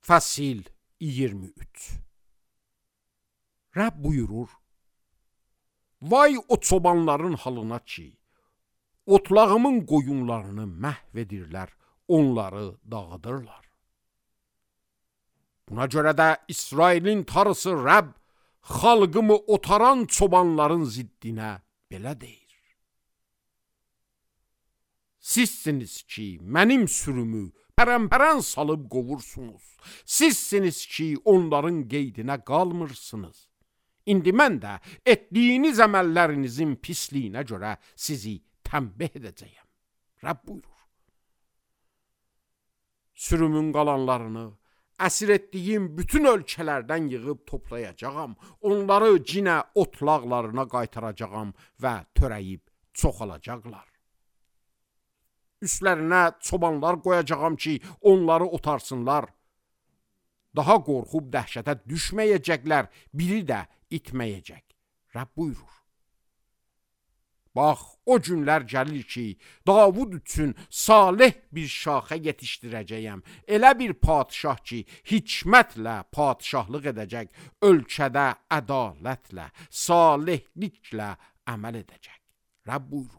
Fəsil 23. Rəbb buyurur: Vay o çobanların halına ki, otlağımın qoyunlarını məhv edirlər, onları dağıdırlar. Buna görə də İsrailin tarısı Rəbb, xalqımı otaran çobanların ziddinə belə deyir: Sizsiniz ki, mənim sürümü pərəmpərən salıb qovursunuz. Sizsiniz ki, onların qeydinə qalmırsınız. İndi mən də etdiyiniz əməllərinizin pisliyinə görə sizi tənbih edəcəyəm. Rəbb buyurur: Sürümün qalanlarını əsir etdiyim bütün ölkələrdən yığıb toplayacağam. Onları cinə otlaqlarına qaytaracağam və törəyib çoxalacaqlar. Üstlərinə çobanlar qoyacağam ki, onları otarsınlar. Daha qorxub dəhşətə düşməyəcəklər, biri də itməyəcək. Rəbb buyurur: Bax, o günlər gəlir ki, Davud üçün salih bir şaxə yetişdirəcəyəm. Elə bir padişah ki, hikmətlə padişahlıq edəcək, ölkədə ədalətlə, salihliklə əməl edəcək. Rəbb buyurur: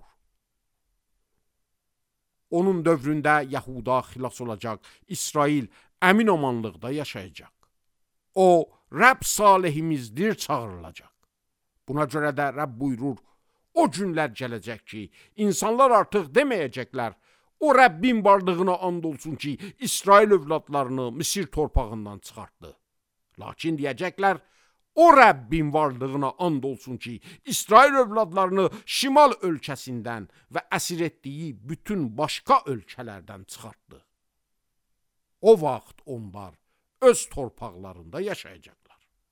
Onun dövründə Yahuda xilas olacaq, İsrail əmin-amanlıqda yaşayacaq. O, Rəbb salihimizdir çağırılacaq. Buna görə də Rəbb buyurur: O günlər gələcək ki, insanlar artıq deməyəcəklər, o Rəbbin varlığına and olsun ki, İsrail övladlarını Misir torpağından çıxartdı. Lakin deyəcəklər, o Rəbbin varlığına and olsun ki, İsrail övladlarını şimal ölkəsindən və əsir etdiyi bütün başqa ölkələrdən çıxartdı. O vaxt onlar öz torpaqlarında yaşayacaqlar.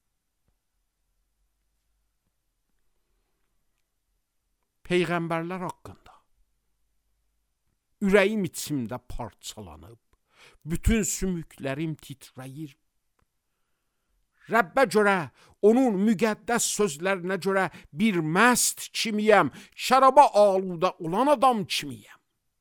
Peyğəmbərlər haqqında ürəyim içimdə parçalanıb, bütün sümüklərim titrəyir. Rəbbə görə, onun müqəddəs sözlərinə görə bir məst kimiyəm, şəraba aludə olan adam kimiyəm.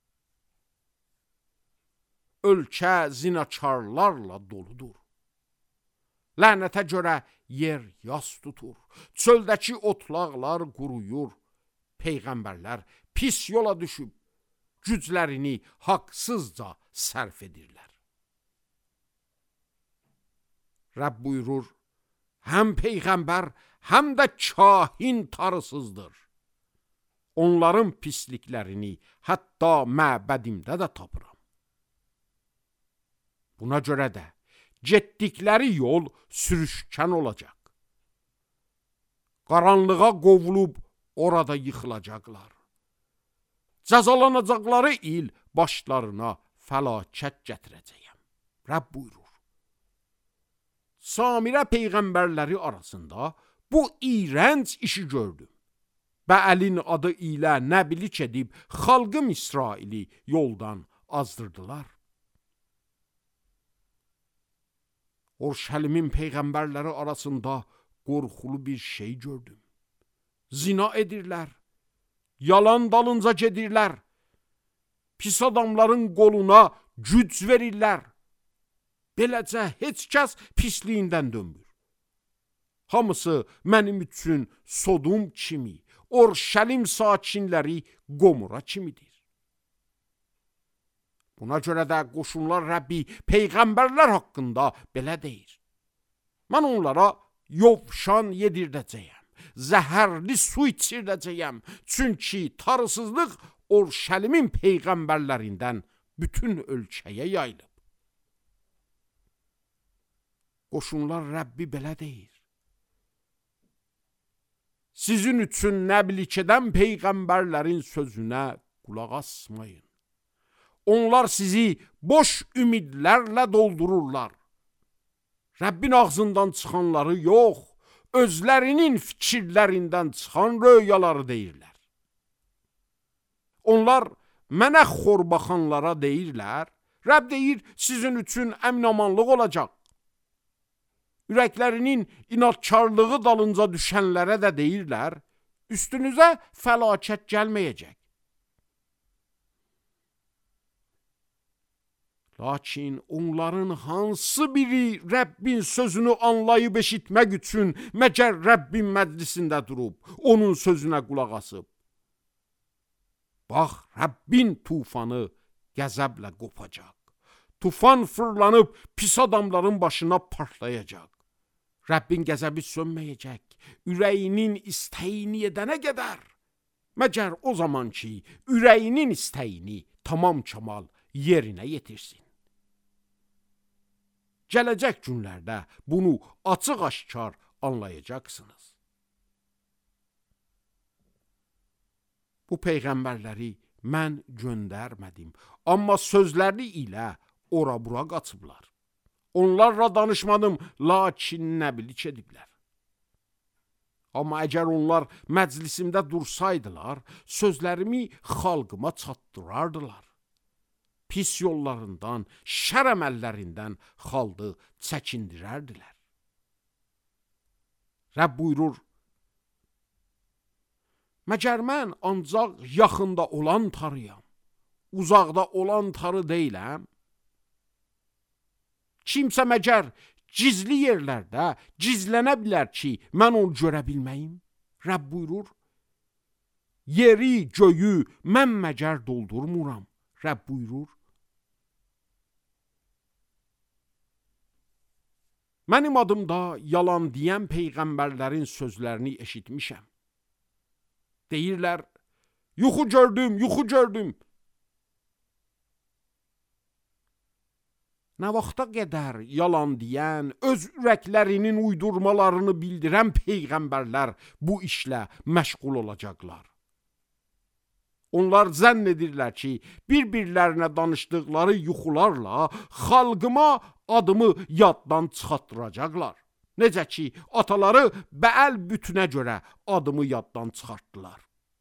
Ölkə zinakarlarla doludur. Lənətə görə yer yas tutur, çöldəki otlaqlar quruyur. Peyğəmbərlər pis yola düşüb, güclərini haqsızca sərf edirlər. Rəbb buyurur: Həm Peyğəmbər, həm də kahin tarısızdır. Onların pisliklərini hətta məbədimdə də tapıram. Buna görə də getdikləri yol sürüşkən olacaq. Qaranlığa qovulub orada yıxılacaqlar. Cəzalanacaqları il başlarına fəlakət gətirəcəyəm. Rəbb buyurur: Samirə peyğəmbərləri arasında bu iyrənc işi gördüm. Bəəlin adı ilə nəbilik edib xalqım İsraili yoldan azdırdılar. Orşəlimin peyğəmbərləri arasında qorxulu bir şey gördüm. Zina edirlər, yalan dalınca gedirlər, pis adamların qoluna güc verirlər. Beləcə heç kəs pisliyindən dönmür. Hamısı mənim üçün Sodom kimi, Orşəlim sakinləri Qomora kimidir. Buna görə də qoşunlar Rəbbi peyğəmbərlər haqqında belə deyir: Mən onlara yovşan yedirdəcəyəm, zəhərli su içirdəcəyəm, çünki tarısızlıq Orşəlimin peyğəmbərlərindən bütün ölkəyə yayılıb. Qoşunlar Rəbbi belə deyir: Sizin üçün nəbilik edən peyğəmbərlərin sözünə qulaq asmayın. Onlar sizi boş ümidlərlə doldururlar. Rəbbin ağzından çıxanları yox, özlərinin fikirlərindən çıxan röyaları deyirlər. Onlar mənə xor baxanlara deyirlər, Rəbb deyir, sizin üçün əmin-amanlıq olacaq. Ürəklərinin inatkarlığı dalınca düşənlərə də deyirlər, üstünüzə fəlakət gəlməyəcək. Lakin onların hansı biri Rəbbin sözünü anlayıb eşitmək üçün məgər Rəbbin məclisində durub, onun sözünə qulaq asıb? Bax, Rəbbin tufanı qəzəblə qopacaq. Tufan fırlanıb pis adamların başına partlayacaq. Rəbbin qəzəbi sönməyəcək, ürəyinin istəyini edənə qədər. Məgər o zaman ki, ürəyinin istəyini tamam kamal yerinə yetirsin. Gələcək günlərdə bunu açıq-aşkar anlayacaqsınız. Bu peyğəmbərləri mən göndərmədim, amma sözləri ilə ora-bura qaçıblar. Onlarla danışmadım, lakin nəbilik ediblər. Amma əgər onlar məclisimdə dursaydılar, sözlərimi xalqıma çatdırardılar. Pis yollarından, şər əməllərindən xalqı çəkindirərdilər. Rəbb buyurur, məgər mən ancaq yaxında olan tarıyam, uzaqda olan tarı deyiləm? Kimsə məgər gizli yerlərdə gizlənə bilər ki, mən onu görə bilməyim? Rəbb buyurur, yeri, göyü mən məgər doldurmuram? Rəbb buyurur, mənim adımda yalan deyən peyğəmbərlərin sözlərini eşitmişəm. Deyirlər, yuxu gördüm, yuxu gördüm. Nə vaxta qədər yalan deyən, öz ürəklərinin uydurmalarını bildirən peyğəmbərlər bu işlə məşğul olacaqlar. Onlar zənn edirlər ki, bir-birlərinə danışdıqları yuxularla xalqıma adımı yaddan çıxartdıracaqlar. Necə ki, ataları Bəəl bütünə görə adımı yaddan çıxartdılar.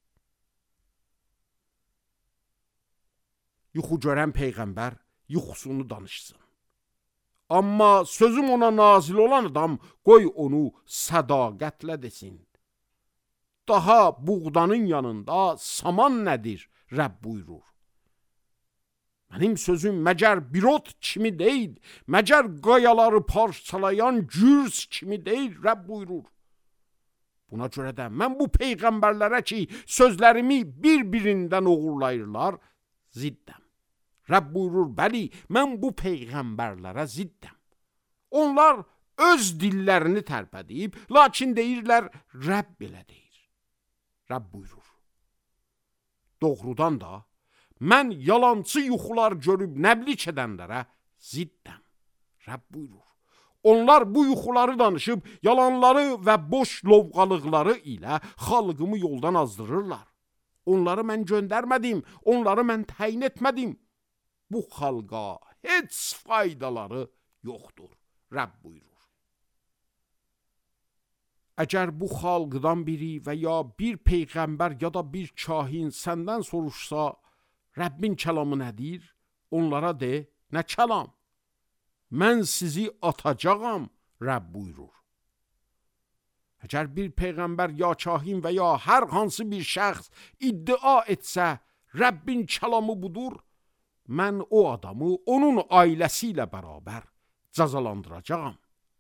Yuxu görən peyğəmbər yuxusunu danışsın. Amma sözüm ona nazil olan adam qoy onu sədaqətlə desin. Daha buğdanın yanında saman nədir? Rəbb buyurur. Mənim sözüm məgər bir ot kimi deyil, məgər qayaları parçalayan gürz kimi deyil, Rəbb buyurur. Buna görə də mən bu peyğəmbərlərə ki, sözlərimi bir-birindən oğurlayırlar, ziddəm. Rəbb buyurur, bəli, mən bu peyğəmbərlərə ziddəm. Onlar öz dillərini tərpədib, lakin deyirlər, Rəbb belə deyir. Rəbb buyurur, doğrudan da, mən yalancı yuxular görüb nəblik edənlərə ziddəm. Rəbb buyurur, onlar bu yuxuları danışıb, yalanları və boş lovğalıqları ilə xalqımı yoldan azdırırlar. Onları mən göndərmədim, onları mən təyin etmədim. Bu xalqa heç faydaları yoxdur. Rəbb buyurur. Əgər bu xalqdan biri və ya bir peyğəmbər ya da bir kahin səndən soruşsa, Rəbbin kəlamı nədir? Onlara de, nə kəlam? Mən sizi atacağam, Rəbb buyurur. Əgər bir peyğəmbər ya kahin və ya hər hansı bir şəxs iddia etsə, Rəbbin kəlamı budur, mən o adamı onun ailəsi ilə bərabər cəzalandıracağam.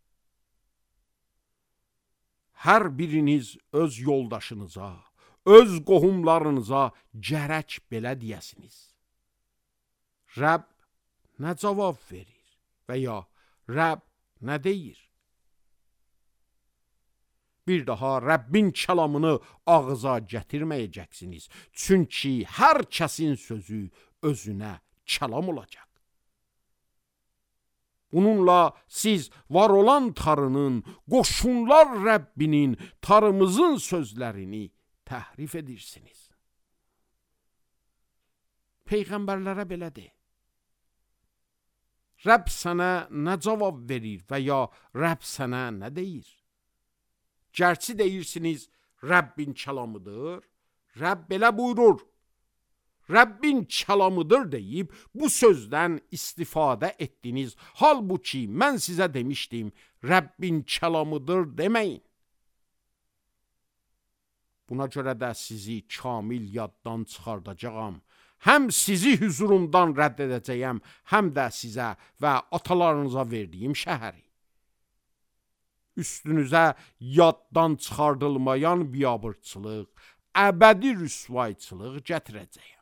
Hər biriniz öz yoldaşınıza, öz qohumlarınıza gərək belə deyəsiniz. Rəbb nə cavab verir və ya Rəbb nə deyir? Bir daha Rəbbin kəlamını ağıza gətirməyəcəksiniz. Çünki hər kəsin sözü özünə kəlam olacaq. Bununla siz var olan tarının, qoşunlar Rəbbinin, tarımızın sözlərini təhrif edirsiniz. Peyğəmbərlərə belə de. Rəbb sənə nə cavab verir və ya Rəbb sənə nə deyir? Gərçi deyirsiniz, Rəbbin kəlamıdır, Rəbb belə buyurur. Rəbbin kəlamıdır deyib, bu sözdən istifadə etdiniz. Halbuki mən sizə demişdim, Rəbbin kəlamıdır deməyin. Buna görə də sizi kamil yaddan çıxardacağam. həm sizi hüzurumdan rədd edəcəyəm, həm də sizə və atalarınıza verdiyim şəhəri. Üstünüzə yaddan çıxardılmayan biabırçılıq, əbədi rüsvayçılıq gətirəcəyəm.